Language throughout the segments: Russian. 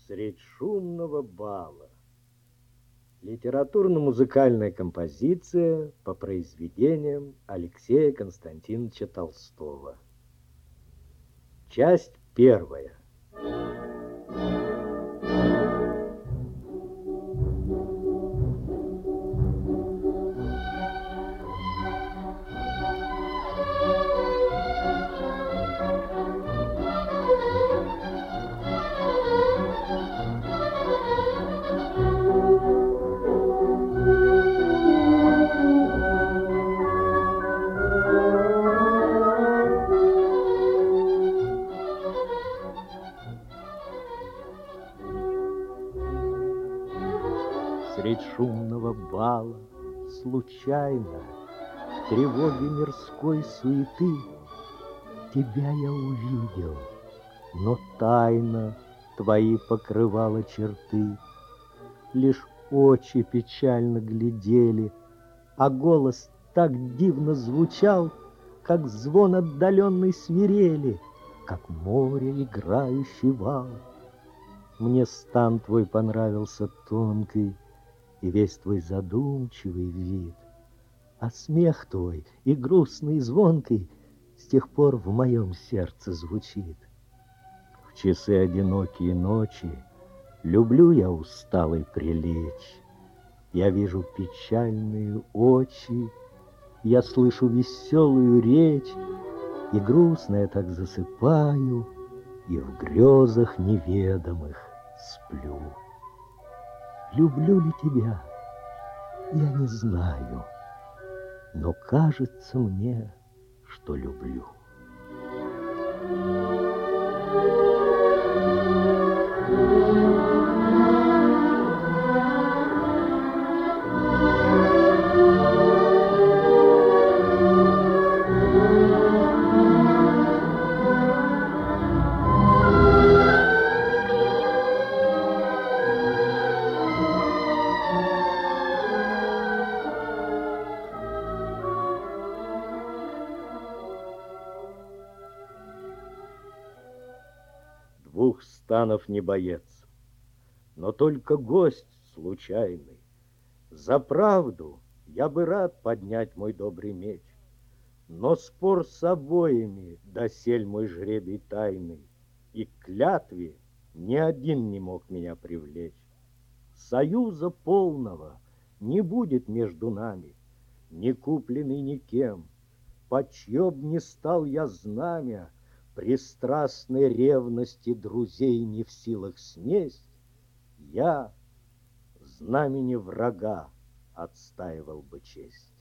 Средь шумного бала. Литературно-музыкальная композиция по произведениям Алексея Константиновича Толстого. Часть первая. Средь шумного бала, случайно, в тревоге мирской суеты, тебя я увидел, но тайно твои покрывала черты. Лишь очи печально глядели, а голос так дивно звучал, как звон отдаленной свирели, как море играющий вал. Мне стан твой понравился тонкий, и весь твой задумчивый вид, а смех твой и грустный, и звонкий с тех пор в моем сердце звучит. В часы одинокие ночи люблю я усталый прилечь. Я вижу печальные очи, я слышу веселую речь, и грустно я так засыпаю, и в грезах неведомых сплю. Люблю ли тебя, я не знаю, но кажется мне, что люблю. Двух станов не боец, но только гость случайный. За правду я бы рад поднять мой добрый меч, но спор с обоими досель мой жребий тайный, и к клятве ни один не мог меня привлечь. Союза полного не будет между нами, не купленный никем, под чье б ни стал я знамя, пристрастной ревности друзей не в силах снесть, я знамени врага отстаивал бы честь.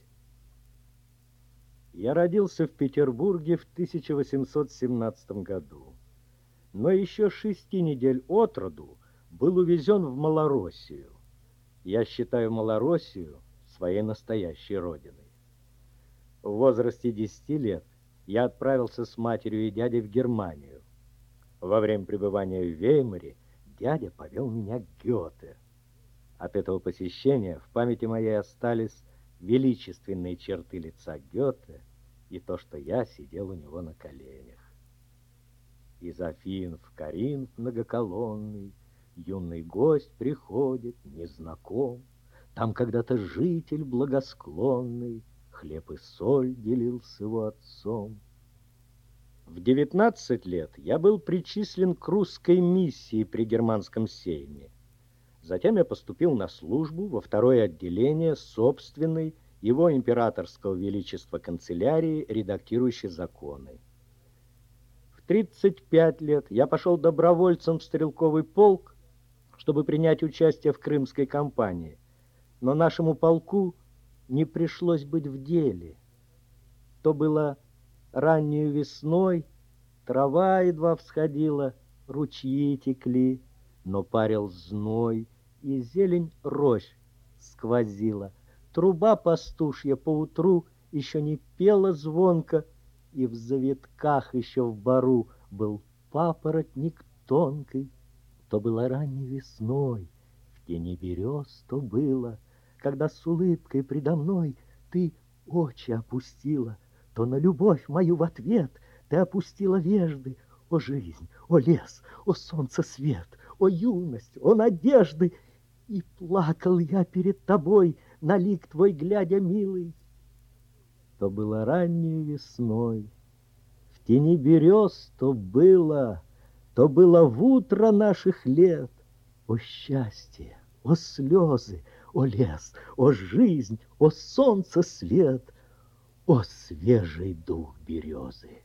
Я родился в Петербурге в 1817 году, но еще 6 недель от роду был увезен в Малороссию. Я считаю Малороссию своей настоящей родиной. В возрасте 10 лет я отправился с матерью и дядей в Германию. Во время пребывания в Веймаре дядя повел меня к Гёте. От этого посещения в памяти моей остались величественные черты лица Гёте и то, что я сидел у него на коленях. Из Афин в Коринф многоколонный юный гость приходит, незнаком. Там когда-то житель благосклонный хлеб и соль делил с его отцом. В 19 лет я был причислен к русской миссии при Германском сейме. Затем я поступил на службу во второе отделение собственной его императорского величества канцелярии, редактирующей законы. В 35 лет я пошел добровольцем в стрелковый полк, чтобы принять участие в Крымской кампании, но нашему полку не пришлось быть в деле. То было раннюю весной, трава едва всходила, ручьи текли, но парил зной, и зелень рощ сквозила. Труба пастушья поутру еще не пела звонко, и в завитках еще в бару был папоротник тонкий. То было ранней весной, в тени берез то было, когда с улыбкой предо мной ты очи опустила, то на любовь мою в ответ ты опустила вежды. О, жизнь, о, лес, о, солнце свет, о юность, о надежды. И плакал я перед тобой, на лик твой глядя, милый. То было ранней весной, в тени берез то было в утро наших лет. О счастье, о слезы, о лес, о жизнь, о солнце свет, о свежий дух березы.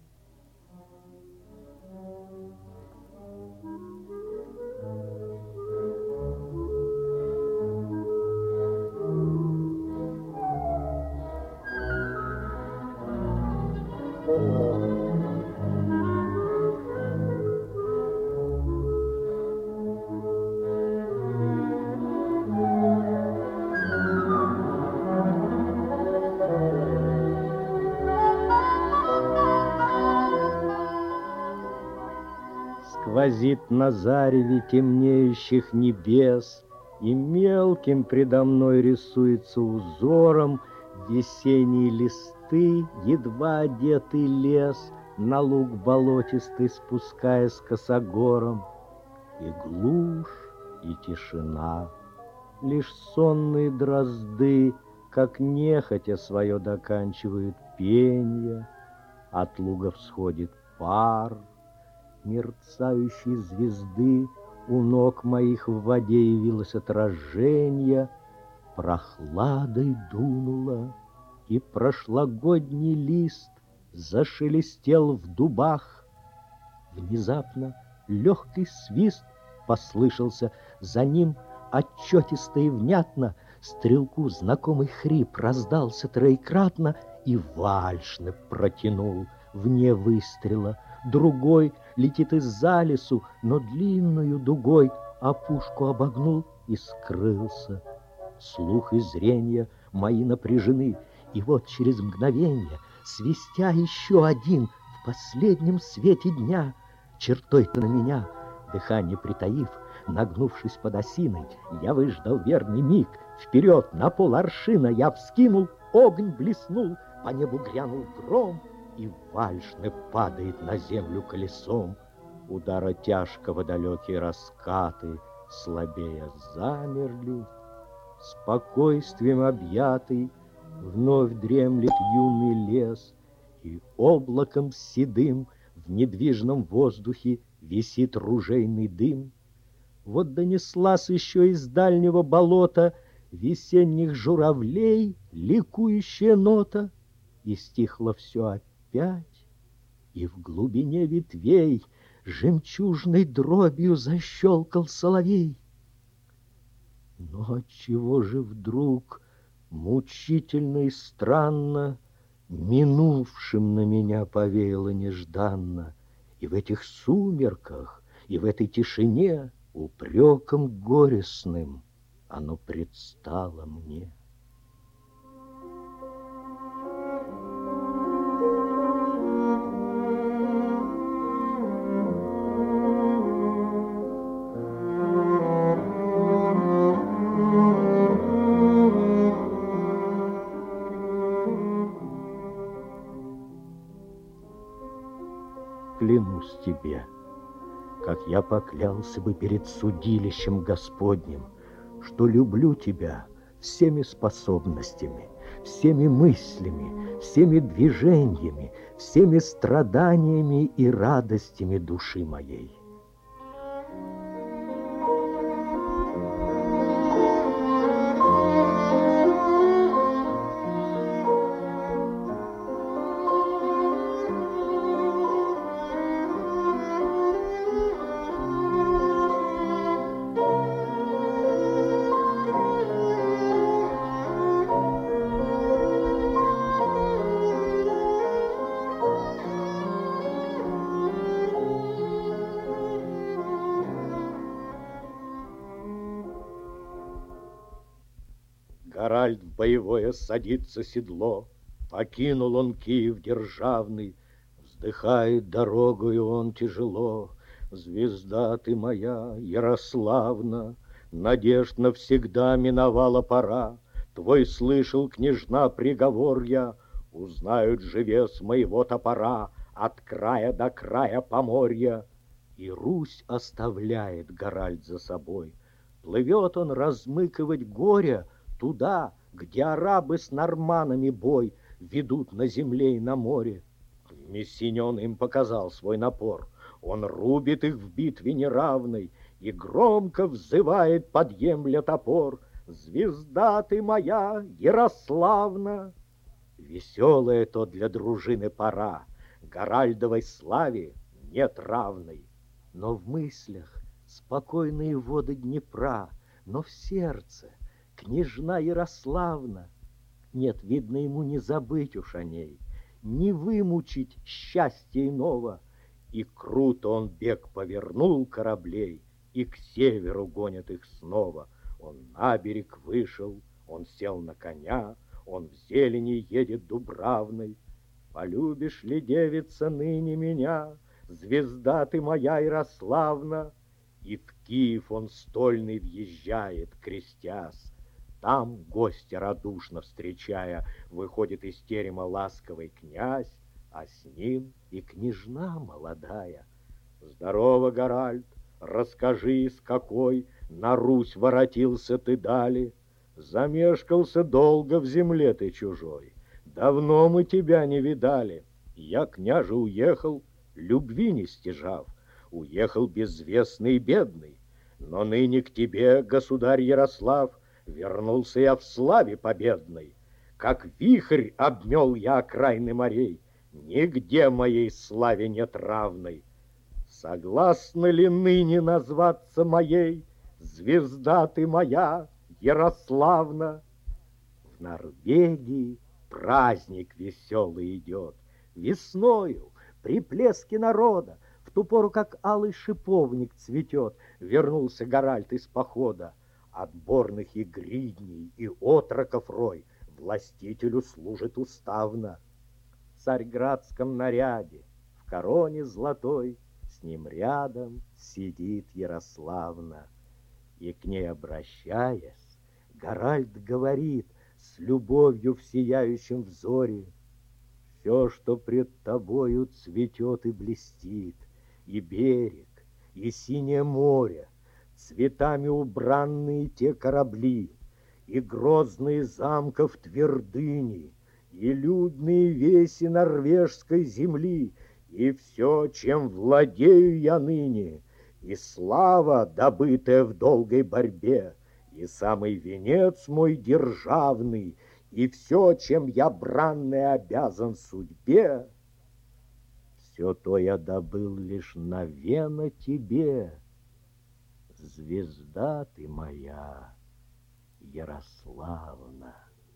Сквозит на зареве темнеющих небес, И мелким предо мной рисуется узором Весенние листы, едва одетый лес, На луг болотистый спускаясь косогором. И глушь, и тишина, лишь сонные дрозды, Как нехотя свое доканчивают пенье. От луга всходит пар мерцающей звезды, У ног моих в воде явилось отражение, Прохладой дунуло, и прошлогодний лист Зашелестел в дубах. Внезапно легкий свист послышался, За ним отчетисто и внятно Стрелку знакомый хрип раздался троекратно, И вальшны протянул вне выстрела. Другой летит из-за лесу, но длинную дугой Опушку обогнул и скрылся. Слух и зрение мои напряжены, И вот через мгновенье, свистя еще один В последнем свете дня, чертой-то на меня, дыхание притаив, Нагнувшись под осиной, я выждал верный миг. Вперед на поларшина я вскинул, огонь блеснул, По небу грянул гром, и вальшны падает на землю колесом. Удара тяжкого далекие раскаты слабея замерли. Спокойствием объятый вновь дремлет юный лес, И облаком седым в недвижном воздухе висит ружейный дым. Вот донеслась еще из дальнего болота Весенних журавлей ликующая нота, И стихло все опять, и в глубине ветвей Жемчужной дробью защелкал соловей. Но отчего же вдруг мучительно и странно Минувшим на меня повеяло нежданно, И в этих сумерках, и в этой тишине Упреком горестным оно предстало мне. Клянусь тебе, как я поклялся бы перед судилищем Господним, что люблю тебя всеми способностями, всеми мыслями, всеми движениями, всеми страданиями и радостями души моей. Гаральд в боевое садится седло, Покинул он Киев державный, Вздыхает дорогою он тяжело. Звезда ты моя, Ярославна, Надежд навсегда миновала пора. Твой слышал, княжна, приговор я, Узнают же вес моего топора От края до края Поморья. И Русь оставляет Гаральд за собой. Плывет он размыкивать горе туда, где арабы с норманами бой ведут на земле и на море. В Мессине он им показал свой напор. Он рубит их в битве неравной и громко взывает, подъемля топор: «Звезда ты моя, Ярославна!» Веселая то для дружины пора, Гаральдовой славе нет равной. Но в мыслях спокойные воды Днепра, но в сердце княжна Ярославна. Нет, видно, ему не забыть уж о ней, не вымучить счастья иного. И круто он бег повернул кораблей, и к северу гонят их снова. Он на берег вышел, он сел на коня, он в зелени едет дубравной. Полюбишь ли, девица, ныне меня, звезда ты моя Ярославна? И в Киев он стольный въезжает, крестясь. Там, гостя радушно встречая, выходит из терема ласковый князь, а с ним и княжна молодая. Здорово, Гаральд, расскажи, с какой на Русь воротился ты дали. Замешкался долго в земле ты чужой, давно мы тебя не видали. Я, княже, уехал, любви не стяжав, уехал безвестный и бедный, но ныне к тебе, государь Ярослав, вернулся я в славе победной. Как вихрь обмел я окраины морей, нигде моей славе нет равной. Согласна ли ныне назваться моей, звезда ты моя, Ярославна? В Норвегии праздник веселый идет, весною, при плеске народа, в ту пору, как алый шиповник цветет, вернулся Гаральд из похода. Отборных и гридней, и отроков рой властителю служит уставно. В царьградском наряде, в короне золотой, с ним рядом сидит Ярославна. И к ней обращаясь, Гаральд говорит с любовью в сияющем взоре: «Все, что пред тобою цветет и блестит, и берег, и синее море, цветами убранные те корабли, и грозные замков твердыни, и людные веси норвежской земли, и все, чем владею я ныне, и слава, добытая в долгой борьбе, и самый венец мой державный, и все, чем я бранный обязан судьбе, все то я добыл лишь навено тебе. Звезда ты моя, Ярославна».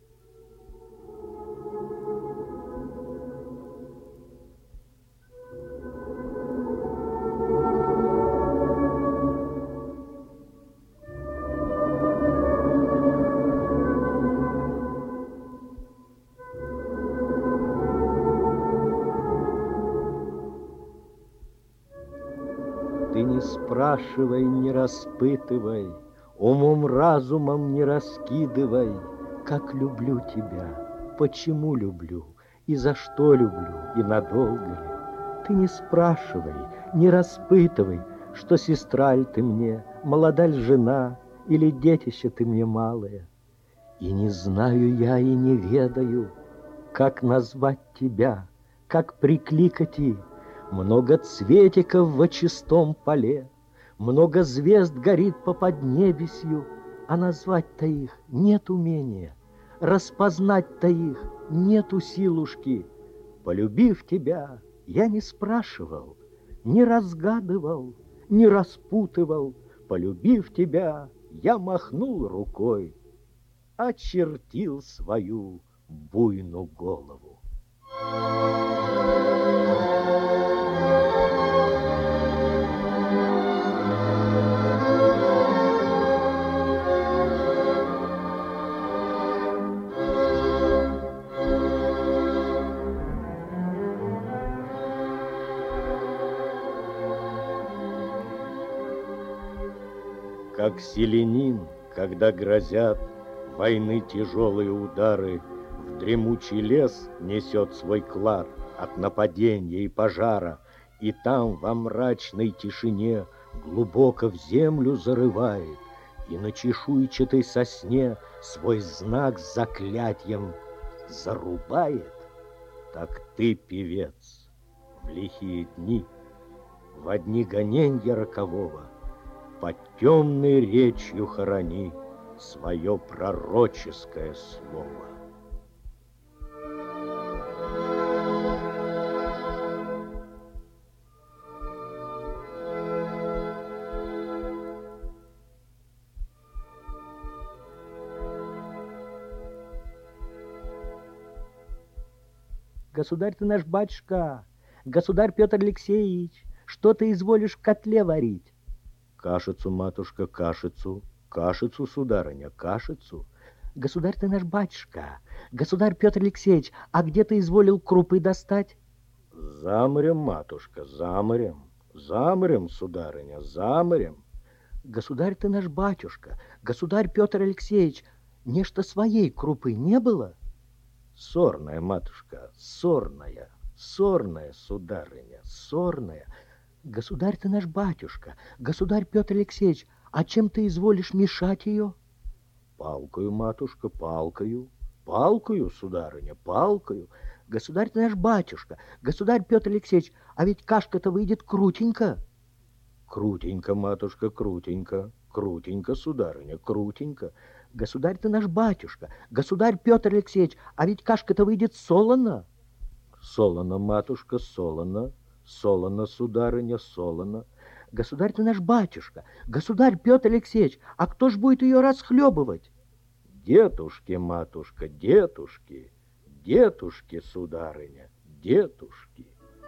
Ты не спрашивай, не распытывай, умом разумом не раскидывай, как люблю тебя, почему люблю, и за что люблю, и надолго ли. Ты не спрашивай, не распытывай, что сестра ль ты мне, молода ль жена, или детище ты мне малое. И не знаю я, и не ведаю, как назвать тебя, как прикликать и. Много цветиков во чистом поле, много звезд горит по поднебесью, а назвать-то их нет умения, распознать-то их нету силушки. Полюбив тебя, я не спрашивал, не разгадывал, не распутывал. Полюбив тебя, я махнул рукой, очертил свою буйную голову. Как селянин, когда грозят войны тяжелые удары, в дремучий лес несет свой клад от нападения и пожара, И там во мрачной тишине глубоко в землю зарывает, и на чешуйчатой сосне свой знак с заклятьем зарубает. Так ты, певец, в лихие дни, во дни гоненья рокового, под темной речью хорони свое пророческое слово. Государь ты наш батюшка, государь Петр Алексеевич, что ты изволишь в котле варить? Кашицу, матушка, кашицу, кашицу, сударыня, кашицу. Государь ты наш батюшка, государь Петр Алексеевич, а где ты изволил крупы достать? Заморем, матушка, заморем, заморем, сударыня, заморем. Государь ты наш батюшка, государь Петр Алексеевич, нечто своей крупы не было? Сорная, матушка, сорная, сорная, сударыня, сорная. Государь ты наш батюшка, государь Петр Алексеевич, а чем ты изволишь мешать ее? Палкою, матушка, палкою, палкою, сударыня, палкою. Государь ты наш батюшка, государь Петр Алексеевич, а ведь кашка-то выйдет крутенько. Крутенько, матушка, крутенько, крутенько, сударыня, крутенько. Государь ты наш батюшка, государь Петр Алексеевич, а ведь кашка-то выйдет солоно. Солоно, матушка, солоно, солоно, сударыня, солоно. Государь ты наш батюшка, государь Петр Алексеевич, а кто ж будет ее расхлебывать? Детушки, матушка, детушки, детушки, сударыня, детушки.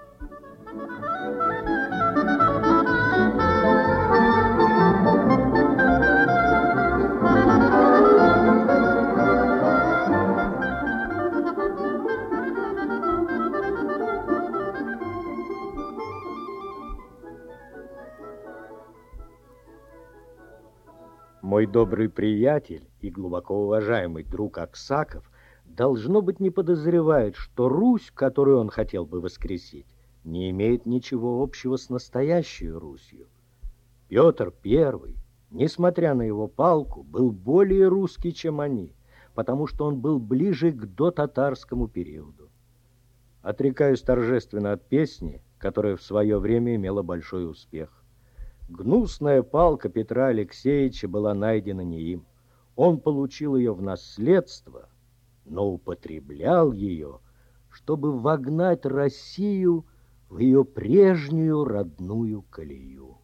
Мой добрый приятель и глубоко уважаемый друг Аксаков, должно быть, не подозревает, что Русь, которую он хотел бы воскресить, не имеет ничего общего с настоящей Русью. Петр I, несмотря на его палку, был более русский, чем они, потому что он был ближе к дотатарскому периоду. Отрекаюсь торжественно от песни, которая в свое время имела большой успех. Гнусная палка Петра Алексеевича была найдена не им. Он получил ее в наследство, но употреблял ее, чтобы вогнать Россию в ее прежнюю родную колею.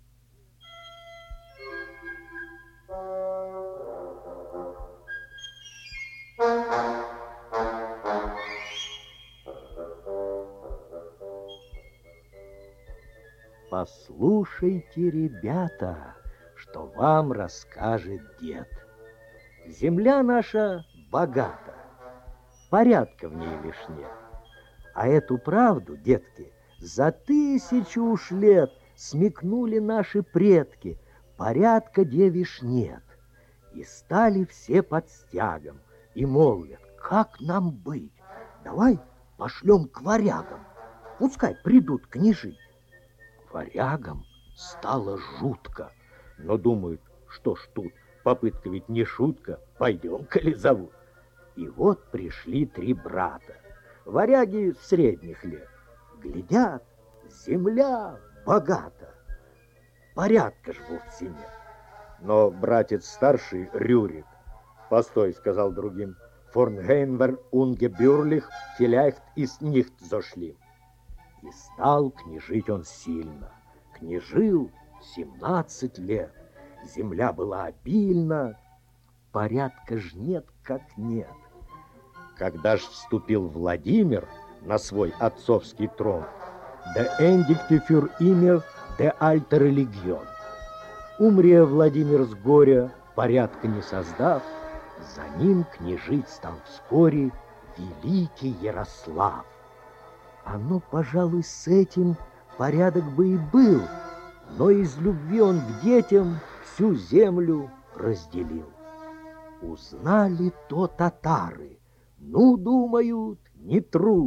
Послушайте, ребята, что вам расскажет дед. Земля наша богата, порядка в ней лишь нет. А эту правду, детки, за 1000 уж лет смекнули наши предки, порядка девиш нет. И стали все под стягом, и молвят, как нам быть? Давай пошлем к варягам, пускай придут княжить. Варягам стало жутко, но думают, что ж тут, попытка ведь не шутка, пойдем, коли зовут. И вот пришли 3 брата, варяги средних лет, глядят, земля богата, порядка ж вовсе нет. Но братец старший, Рюрик, постой, сказал другим, форнгейнвер унgebürlich vielleicht ist nicht so schlimm. И стал княжить он сильно. Княжил 17 лет. Земля была обильна. Порядка ж нет, как нет. Когда ж вступил Владимир на свой отцовский трон, «Der endigte für immer der alte Religion». Умре Владимир с горя, порядка не создав, за ним княжить стал вскоре великий Ярослав. Оно, пожалуй, с этим порядок бы и был, но из любви он к детям всю землю разделил. Узнали то татары, ну, думают, не трус,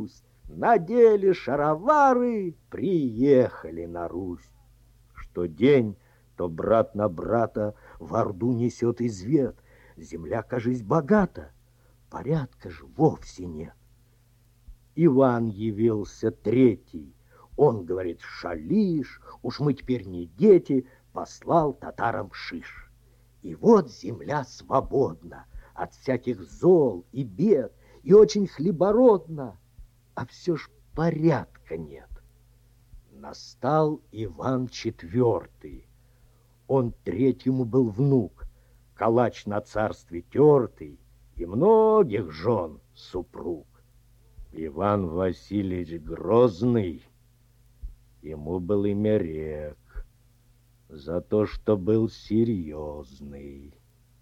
надели шаровары, приехали на Русь. Что день, то брат на брата в орду несет извет. Земля, кажись, богата, порядка ж вовсе нет. Иван явился третий. Он говорит: шалиш, уж мы теперь не дети, послал татарам шиш. И вот земля свободна от всяких зол и бед, и очень хлебородна, а все ж порядка нет. Настал Иван IV. Он третьему был внук, калач на царстве тертый, и многих жен супруг. Иван Васильевич Грозный, ему был имя рек, за то, что был серьезный,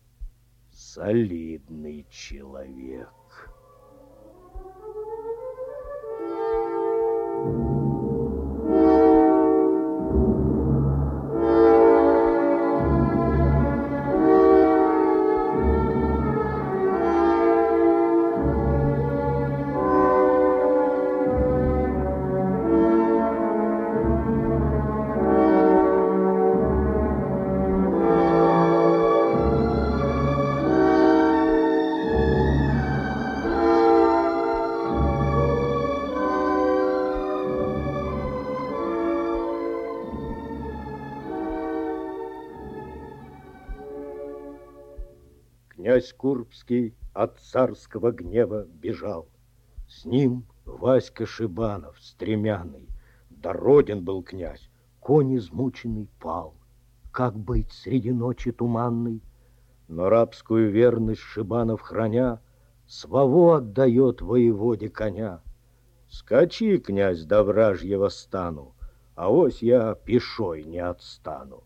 солидный человек. Князь Курбский от царского гнева бежал. С ним Васька Шибанов, стремянный. Дороден был князь, конь измученный пал. Как быть среди ночи туманной? Но рабскую верность Шибанов храня, свого отдает воеводе коня. Скачи, князь, до вражьего стану, авось я пешой не отстану.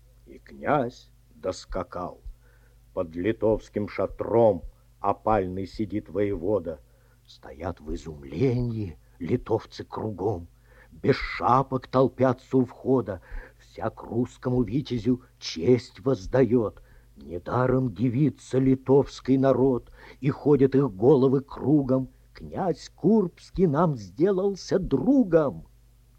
И князь доскакал. Под литовским шатром опальный сидит воевода. Стоят в изумлении литовцы кругом. Без шапок толпятся у входа. Всяк русскому витязю честь воздает. Недаром дивится литовский народ, и ходят их головы кругом. Князь Курбский нам сделался другом.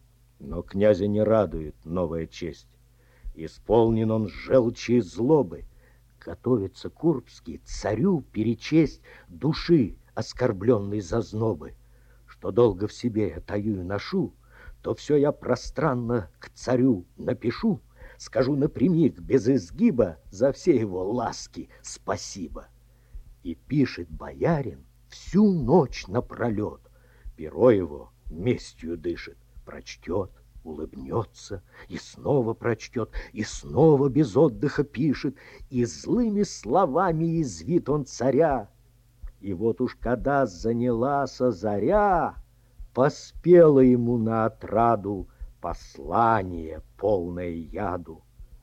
Но князя не радует новая честь. Исполнен он желчи и злобы. Готовится Курбский царю перечесть души, оскорбленной зазнобы. Что долго в себе я таю и ношу, то все я пространно к царю напишу, скажу напрямик, без изгиба, за все его ласки спасибо. И пишет боярин всю ночь напролет, перо его местью дышит, прочтет, улыбнется, и снова прочтет, и снова без отдыха пишет, и злыми словами извит он царя. И вот уж когда занялась заря, поспело ему на отраду послание, полное яду.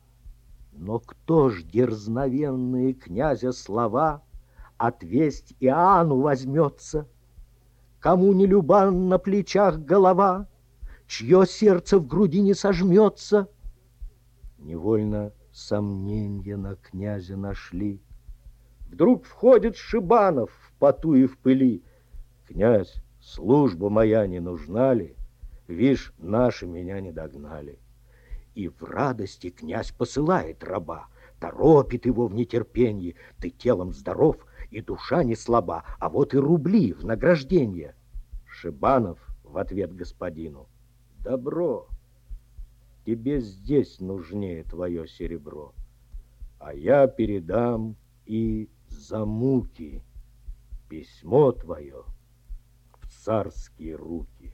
Но кто ж дерзновенные князя слова отвесть Иоанну возьмется? Кому не любан на плечах голова, чье сердце в груди не сожмется? Невольно сомненья на князя нашли. Вдруг входит Шибанов в поту и в пыли. Князь, служба моя не нужна ли? Вишь, наши меня не догнали. И в радости князь посылает раба, торопит его в нетерпении. Ты телом здоров, и душа не слаба, а вот и рубли в награждение. Шибанов в ответ господину: добро, тебе здесь нужнее твое серебро, а я передам и за муки письмо твое в царские руки.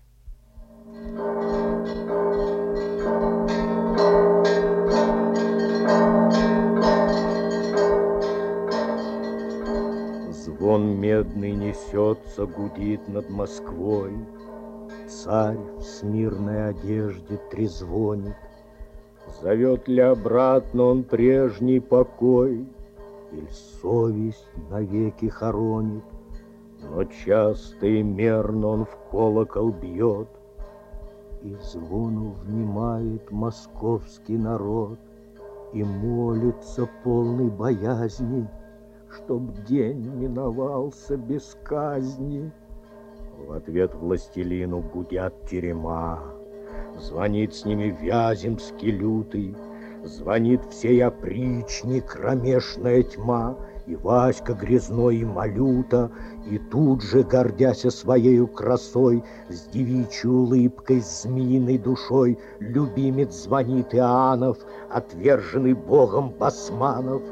Звон медный несется, гудит над Москвой. Царь в смирной одежде трезвонит. Зовет ли обратно он прежний покой, иль совесть навеки хоронит? Но часто и мерно он в колокол бьет, и звону внимает московский народ, и молится полной боязни, чтоб день миновался без казни. В ответ властелину гудят терема, звонит с ними Вяземский лютый, звонит всей опрични кромешная тьма, и Васька грязной, и Малюта, и тут же, гордяся своею красой, с девичьей улыбкой, с змеиной душой, любимец звонит Иоаннов, отверженный богом басманов.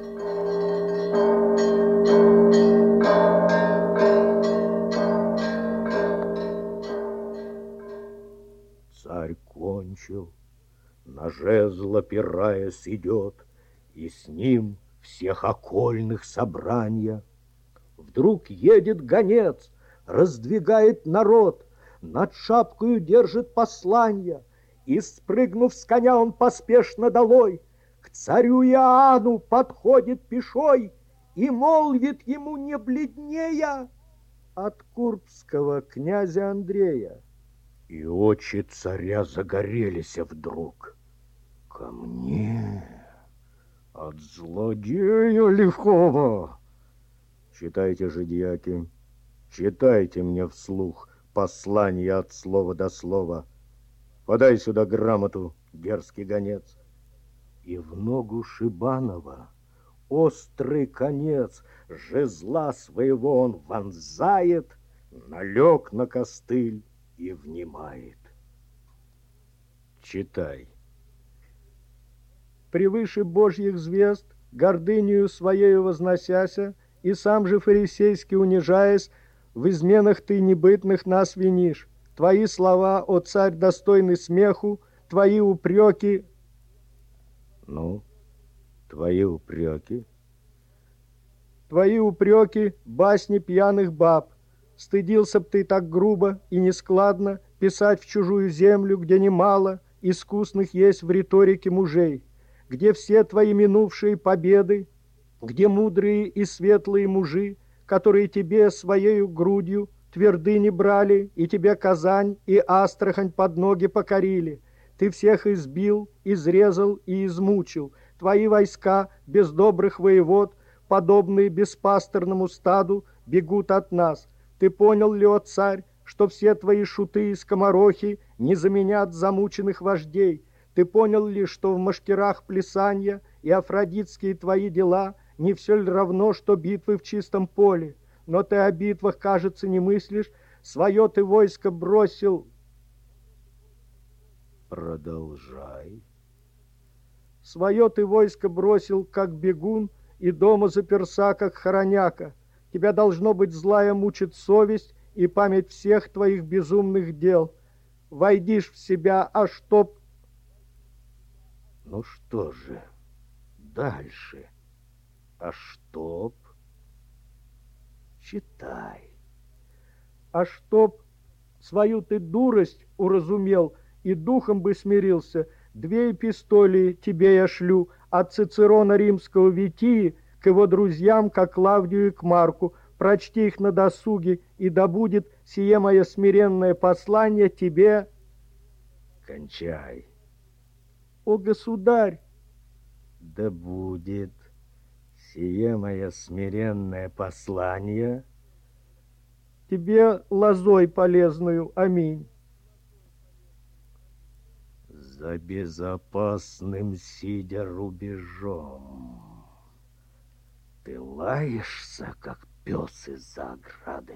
Царь кончил, на жезл опираясь идет, и с ним всех окольных собрания. Вдруг едет гонец, раздвигает народ, над шапкою держит посланья, и, спрыгнув с коня, он поспешно долой к царю Иоанну подходит пешой и молвит ему не бледнея от курбского князя Андрея. И очи царя загорелись вдруг. Ко мне, от злодея лихого. Читайте же, дьяки, читайте мне вслух послание от слова до слова. Подай сюда грамоту, дерзкий гонец. И в ногу Шибанова острый конец жезла своего он вонзает, налег на костыль и внимает. Читай. Превыше божьих звезд, гордынею своею возносяся, и сам же фарисейски унижаясь, в изменах ты небытных нас винишь. Твои слова, о царь, достойны смеху, твои упреки... Ну, твои упреки? Твои упреки — басни пьяных баб. Стыдился б ты так грубо и нескладно писать в чужую землю, где немало искусных есть в риторике мужей, где все твои минувшие победы, где мудрые и светлые мужи, которые тебе своею грудью твердыни брали, и тебе Казань и Астрахань под ноги покорили. Ты всех избил, изрезал и измучил. Твои войска, без добрых воевод, подобные беспасторному стаду, бегут от нас. Ты понял ли, о царь, что все твои шуты и скоморохи не заменят замученных вождей? Ты понял ли, что в машкирах плясанья и афродитские твои дела не все ли равно, что битвы в чистом поле? Но ты о битвах, кажется, не мыслишь, свое ты войско бросил. Продолжай. Свое ты войско бросил, как бегун, и дома заперся, как хороняка. Тебя, должно быть, злая мучит совесть и память всех твоих безумных дел. Войдишь в себя, а чтоб... Ну что же, дальше? А чтоб? Читай. А чтоб свою ты дурость уразумел и духом бы смирился, 2 эпистолии тебе я шлю от Цицерона Римского Витии к его друзьям, как Клавдию и к Марку. Прочти их на досуге, и да будет сие мое смиренное послание тебе... Кончай. О, государь! Да будет сие мое смиренное послание тебе лозой полезную. Аминь. За безопасным сидя рубежом ты лаешься, как пес из-за ограды.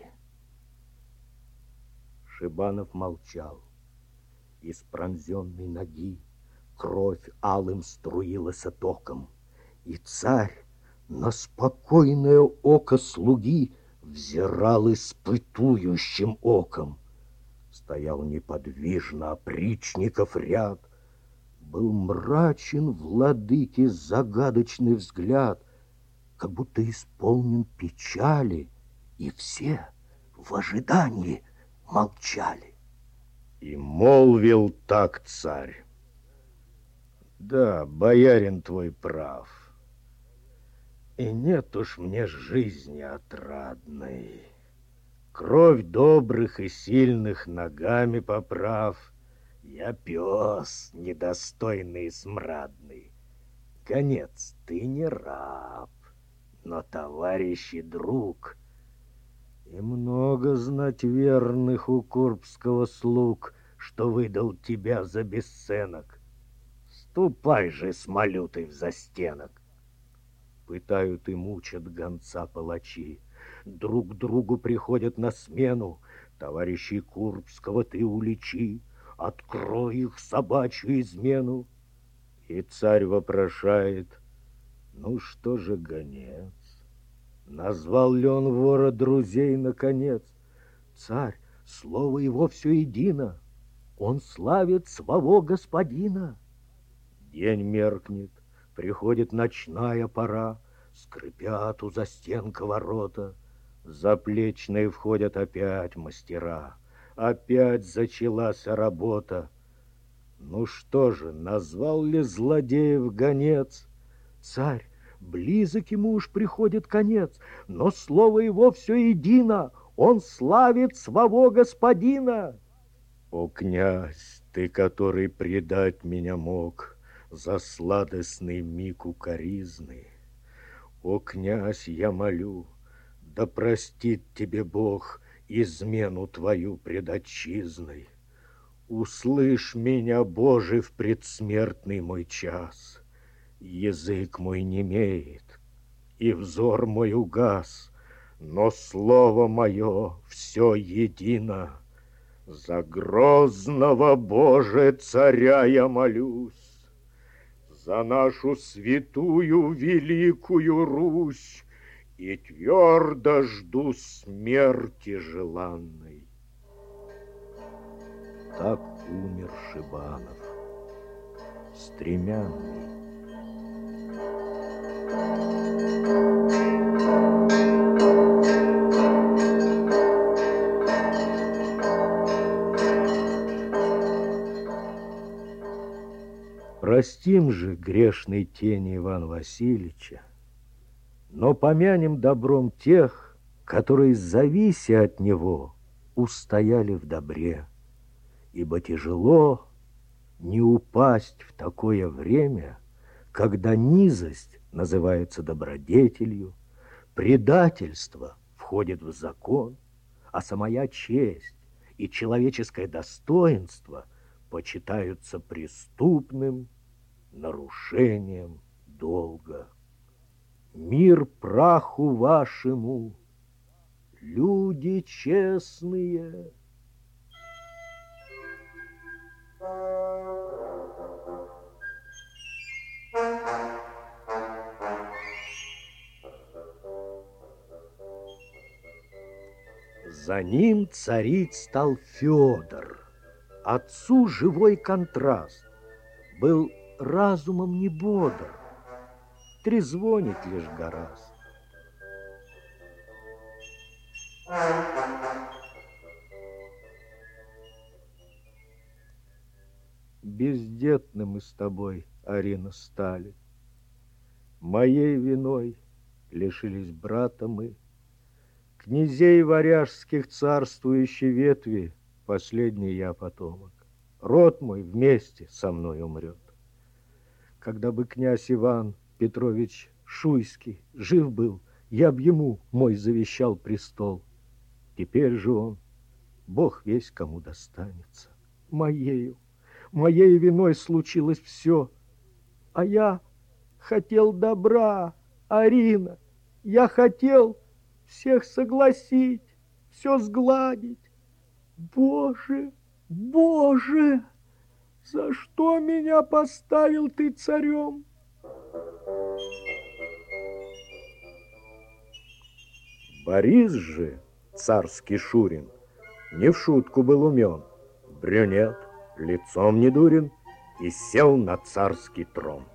Шибанов молчал. Из пронзенной ноги кровь алым струилась током, и царь на спокойное око слуги взирал испытующим оком. Стоял неподвижно опричников ряд, был мрачен владыке загадочный взгляд, как будто исполнен печали, и все в ожидании молчали. И молвил так царь: да, боярин твой прав, и нет уж мне жизни отрадной. Кровь добрых и сильных ногами поправ, я пес недостойный и смрадный. Гонец, ты не раб, но товарищ и друг. И много знать верных у Курбского слуг, что выдал тебя за бесценок. Ступай же, смолютый, в застенок. Пытают и мучат гонца палачи, друг другу приходят на смену. Товарищей Курбского ты уличи, открой их собачью измену. И царь вопрошает: ну что же, гонец, назвал ли он вора друзей наконец? Царь, слово его все едино, он славит своего господина. День меркнет, приходит ночная пора, скрипят у застенка ворота. Заплечные входят опять мастера, опять зачалась работа. Ну что же, назвал ли злодеев гонец? Царь, близок ему уж приходит конец, но слово его все едино, он славит своего господина. О, князь, ты, который предать меня мог за сладостный миг укоризны, о, князь, я молю, да простит тебе Бог измену твою пред отчизной. Услышь меня, Боже, в предсмертный мой час. Язык мой немеет, и взор мой угас, но слово мое все едино. За грозного, Боже, царя я молюсь, за нашу святую великую Русь, и твердо жду смерти желанной. Так умер Шибанов, стремянный. Простим же грешной тени Ивана Васильевича, но помянем добром тех, которые, завися от него, устояли в добре. Ибо тяжело не упасть в такое время, когда низость называется добродетелью, предательство входит в закон, а самая честь и человеческое достоинство почитаются преступным нарушением долга. Мир праху вашему, люди честные! За ним царить стал Федор. Отцу живой контраст. Был разумом не бодр, трезвонит лишь гораст. Бездетны мы с тобой, Арина, стали. Моей виной лишились брата мы. Князей варяжских царствующей ветви последний я потомок. Род мой вместе со мной умрет. Когда бы князь Иван Петрович Шуйский жив был, я б ему мой завещал престол. Теперь же он, Бог весь кому достанется. Моею виной случилось все. А я хотел добра, Арина. Я хотел всех согласить, все сгладить. Боже, Боже, за что меня поставил ты царем? Борис же, царский Шурин, не в шутку был умен, брюнет, лицом не дурен, и сел на царский трон.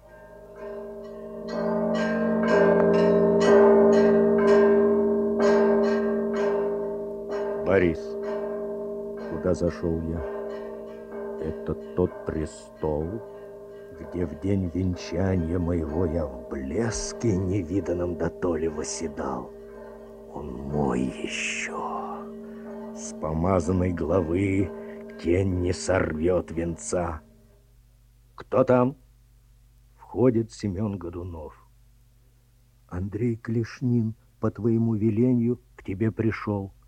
Борис, куда зашел я? Это тот престол, где в день венчания моего я в блеске невиданном дотоле восседал. Он мой еще. С помазанной главы тень не сорвет венца. Кто там? Входит Семен Годунов. Андрей Клешнин по твоему велению к тебе пришел.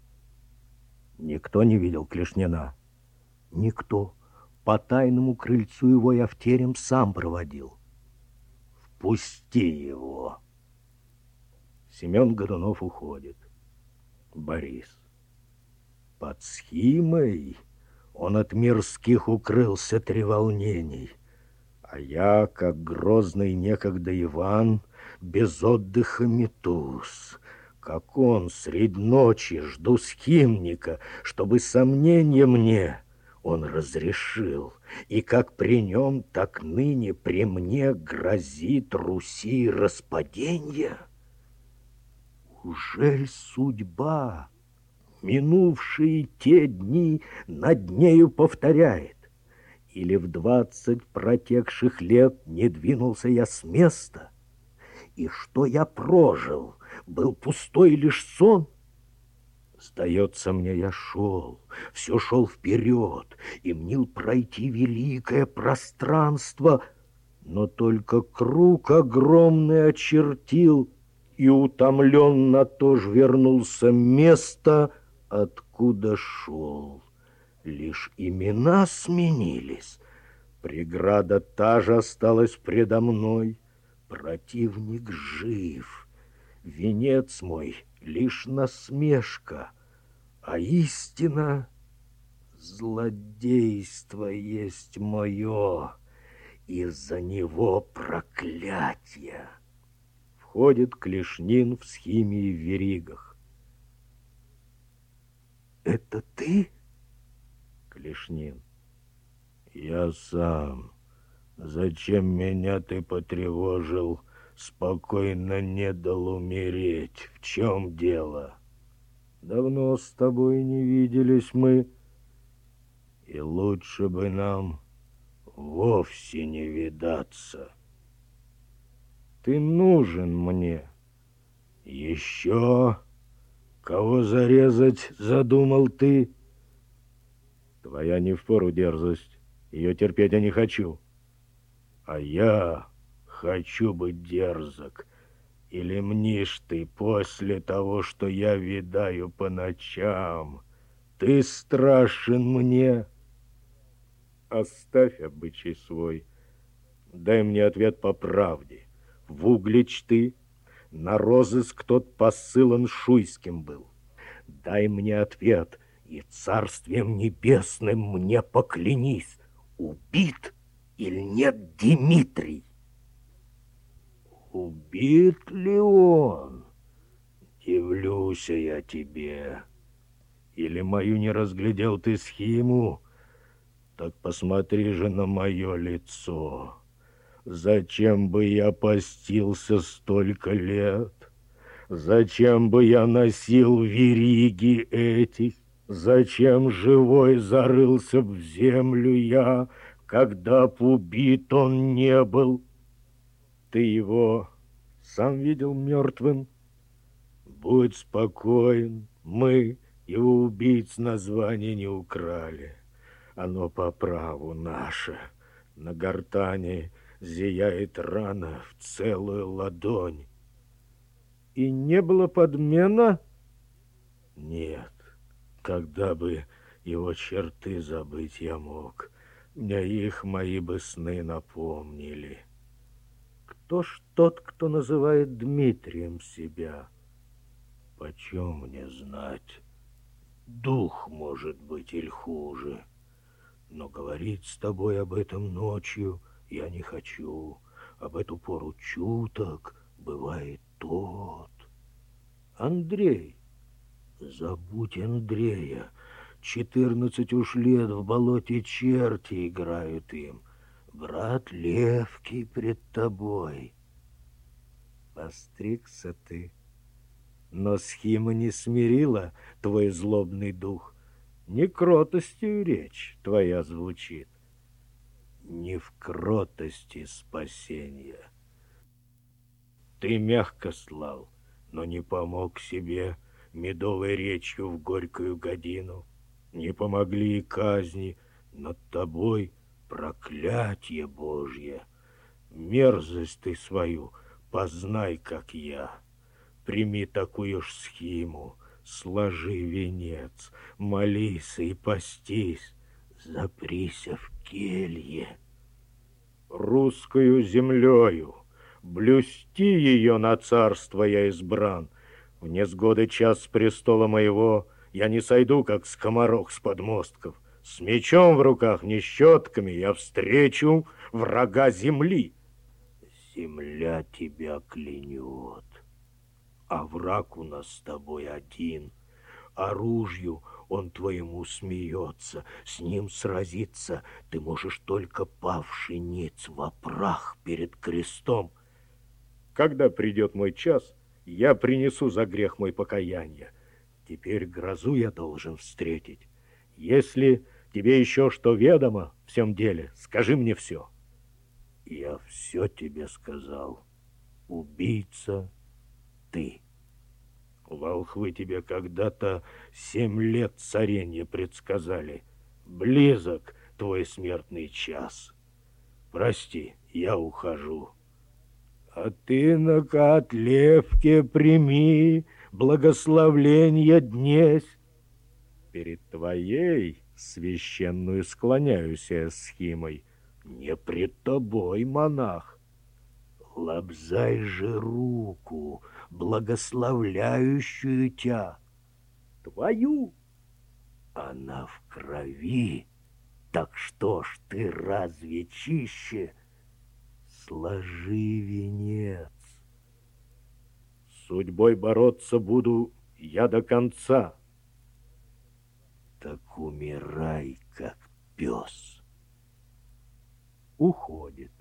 Никто не видел Клешнина? Никто. По тайному крыльцу его я в терем сам проводил. Впусти его. Семен Годунов уходит. Борис. Под схимой он от мирских укрылся треволнений, а я, как грозный некогда Иван, без отдыха метусь, как он средь ночи жду схимника, чтобы сомнения мне он разрешил, и как при нем, так ныне при мне грозит Руси распаденье. Ужель судьба минувшие те дни над нею повторяет? Или в 20 протекших лет не двинулся я с места? И что я прожил, был пустой лишь сон? Сдается мне, я шел, все шел вперед и мнил пройти великое пространство, но только круг огромный очертил, и утомленно тоже вернулся место, откуда шел. Лишь имена сменились, преграда та же осталась предо мной, противник жив, венец мой лишь насмешка, а истина злодейство есть мое, из-за него проклятие. Входит Клешнин в схиме и в веригах. Это ты? Клешнин. Я сам. Зачем меня ты потревожил? Спокойно не дал умереть. В чем дело? Давно с тобой не виделись мы, и лучше бы нам вовсе не видаться. Ты нужен мне. Еще кого зарезать задумал ты? Твоя не впору дерзость, ее терпеть я не хочу. А я хочу быть дерзок. Или мнишь ты после того, что я видаю по ночам, ты страшен мне? Оставь обычай свой, дай мне ответ по правде. В Углич ты, на розыск тот посылан Шуйским был. Дай мне ответ, и царствием небесным мне поклянись, убит или нет Дмитрий? Убит ли он? Дивлюсь я тебе. Или мою не разглядел ты схиму? Так посмотри же на мое лицо. Зачем бы я постился столько лет? Зачем бы я носил вериги этих? Зачем живой зарылся в землю я, когда б убит он не был? Ты его сам видел мертвым? Будь спокоен, мы его убийц название не украли. Оно по праву наше. На гортани зияет рана в целую ладонь. И не было подмена? Нет. Когда бы его черты забыть я мог, мне их мои бы сны напомнили. Кто ж тот, кто называет Дмитрием себя? Почем мне знать? Дух, может быть, или хуже. Но говорить с тобой об этом ночью я не хочу. Об эту пору чуток бывает тот. Андрей. Забудь Андрея. 14 уж лет в болоте черти играют им. Брат Левкий пред тобой. Постригся ты, но схима не смирила твой злобный дух. Не кротостью речь твоя звучит. Не в кротости спасения. Ты мягко слал, но не помог себе медовой речью в горькую годину. Не помогли и казни над тобой, проклятье Божье. Мерзость ты свою познай, как я. Прими такую ж схиму, Сложи венец, молись и постись, заприся в келье. Русскую землею, блюсти ее на царство я избран. В несгоды час с престола моего я не сойду, как скоморох с подмостков. С мечом в руках, не щетками, я встречу врага земли. Земля тебя клянет, а враг у нас с тобой один. Оружию он твоему смеется, с ним сразиться ты можешь только павший ниц во прах перед крестом. Когда придет мой час, я принесу за грех мой покаяние. Теперь грозу я должен встретить. Если тебе еще что ведомо в всем деле, скажи мне все. Я все тебе сказал. Убийца ты. Волхвы тебе когда-то 7 лет царенья предсказали. Близок твой смертный час. Прости, я ухожу. А ты на котлевке прими благословление днесь. Перед твоей священную склоняюсь я схимой, не пред тобой, монах. Лобзай же руку, благословляющую тебя. Твою? Она в крови. Так что ж ты разве чище? Сложи венец. С судьбой бороться буду я до конца. Так умирай, как пес. Уходит.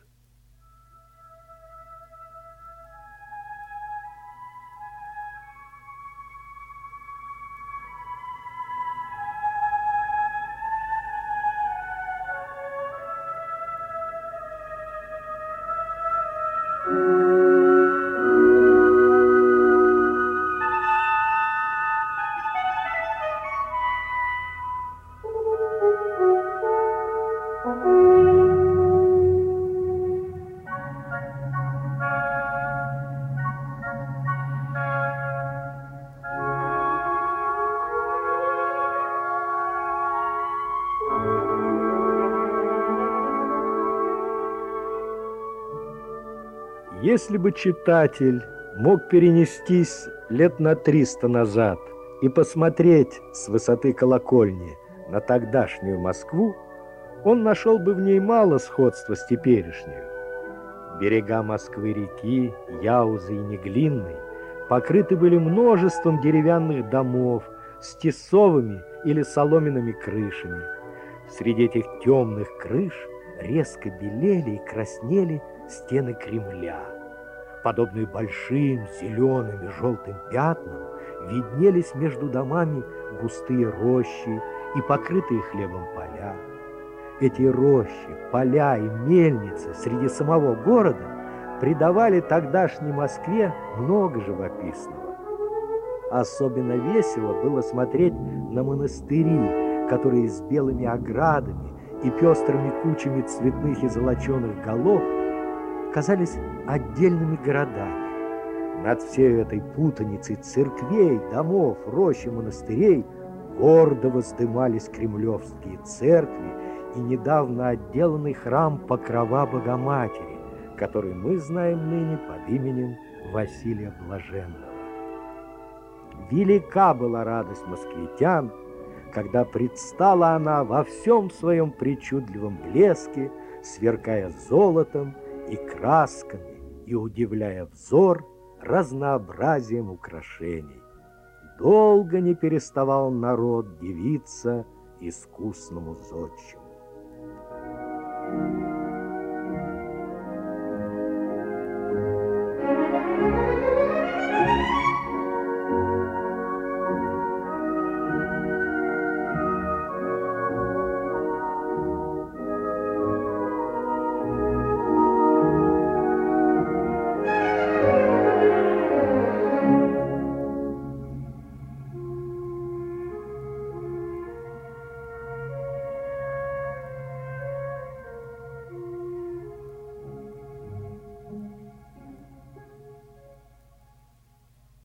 Если бы читатель мог перенестись лет на 300 назад и посмотреть с высоты колокольни на тогдашнюю Москву, он нашел бы в ней мало сходства с теперешней. Берега Москвы-реки, Яузы и Неглинной покрыты были множеством деревянных домов с тесовыми или соломенными крышами. Среди этих темных крыш резко белели и краснели стены Кремля. Подобные большим зеленым и желтым пятнам виднелись между домами густые рощи и покрытые хлебом поля. Эти рощи, поля и мельницы среди самого города придавали тогдашней Москве много живописного. Особенно весело было смотреть на монастыри, которые с белыми оградами и пестрыми кучами цветных и золоченых голов казались отдельными городами. Над всей этой путаницей церквей, домов, рощ и монастырей гордо воздымались кремлевские церкви и недавно отделанный храм Покрова Богоматери, который мы знаем ныне под именем Василия Блаженного. Велика была радость москвитян, когда предстала она во всем своем причудливом блеске, сверкая золотом и красками и удивляя взор разнообразием украшений. Долго не переставал народ дивиться искусному зодчему.